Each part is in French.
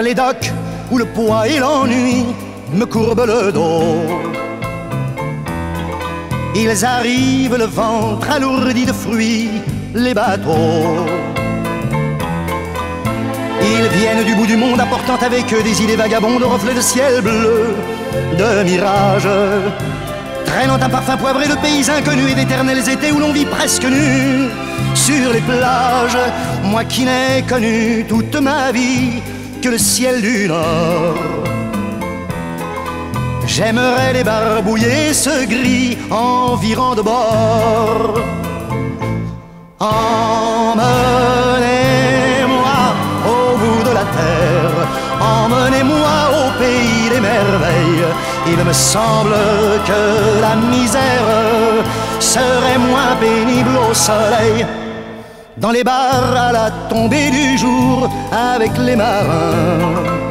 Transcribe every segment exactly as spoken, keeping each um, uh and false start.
les docks où le poids et l'ennui me courbent le dos. Ils arrivent le ventre alourdi de fruits, les bateaux. Ils viennent du bout du monde apportant avec eux des idées vagabondes, reflets de ciel bleu, de mirages, traînant un parfum poivré de pays inconnus et d'éternels étés où l'on vit presque nu sur les plages. Moi qui n'ai connu toute ma vie que le ciel du Nord, j'aimerais les barbouiller ce gris environ de bord. Emmenez-moi au bout de la terre, emmenez-moi au pays des merveilles. Il me semble que la misère serait moins pénible au soleil, dans les bars à la tombée du jour avec les marins.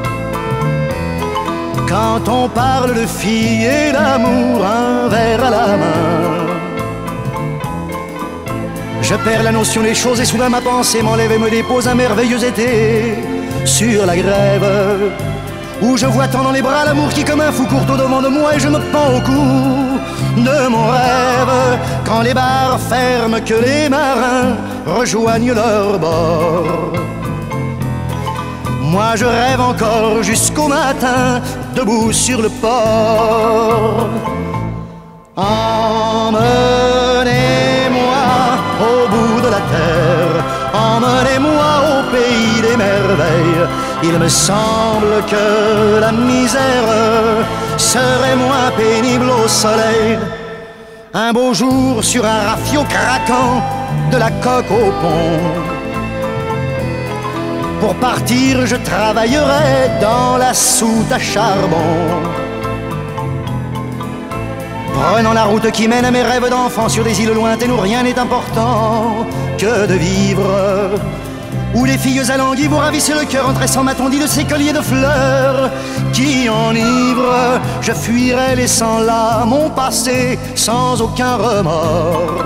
Quand on parle de filles et d'amour, un verre à la main, je perds la notion des choses et soudain ma pensée m'enlève et me dépose un merveilleux été sur la grève, où je vois tant dans les bras l'amour qui comme un fou court au devant de moi et je me pends au cou de mon rêve. Quand les bars ferment, que les marins rejoignent leur bord, moi je rêve encore jusqu'au matin, debout sur le port. Emmenez-moi au bout de la terre, emmenez-moi au pays des merveilles. Il me semble que la misère serait moins pénible au soleil. Un beau jour sur un rafio craquant de la coque au pont, pour partir je travaillerai dans la soute à charbon, prenant la route qui mène à mes rêves d'enfant sur des îles lointaines où rien n'est important que de vivre, où les filles alanguies vous ravissent le cœur en tressant ma tondie de ces colliers de fleurs qui enivrent. Je fuirai laissant là mon passé sans aucun remords,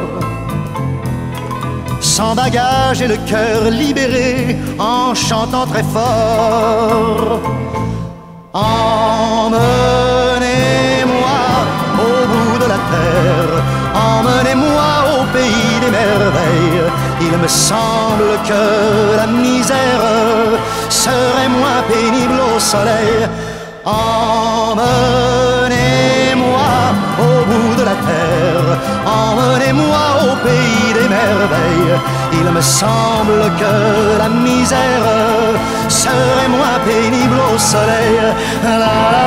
sans bagage et le cœur libéré en chantant très fort. Emmenez-moi au bout de la terre, emmenez-moi au pays des merveilles. Il me semble que la misère serait moins pénible au soleil. Emmenez-moi au bout de la terre, emmenez-moi au pays des merveilles. Il me semble que la misère serait moins pénible au soleil. La, la,